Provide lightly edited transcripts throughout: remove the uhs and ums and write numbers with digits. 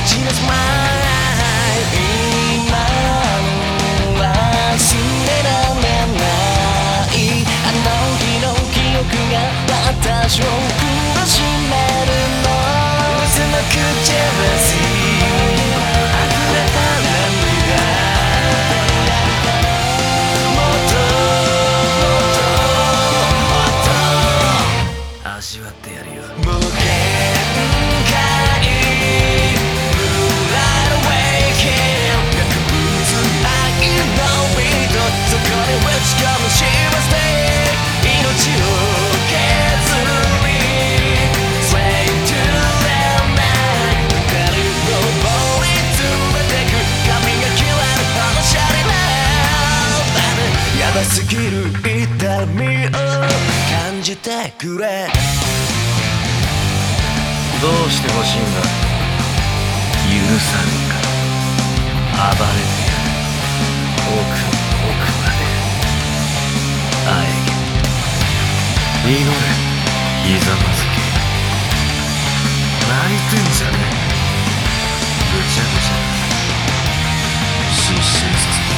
ちのスマイル今の忘れられないあの日の記憶が私を苦しめるの渦巻くジェラシー溢れた涙もっと味わってやるよ無限界 Moonlight Awakening 薬物愛のビートそこに打ち込む幸せ命を削り Sway to the night 光の棒に詰めてく髪が切れるほどシャレなやばすぎる痛みを感じてくれどうしてほしいんだ許さねえから暴れてやる奥の奥まであえぎ祈れひざまずけ泣いてんじゃねえぐちゃぐちゃ失神させて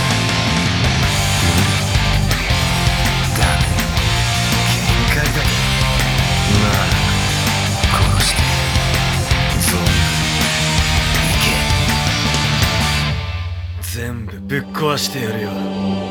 ダメ限界だなあ殺してゾンビ行け全部ぶっ壊してやるよ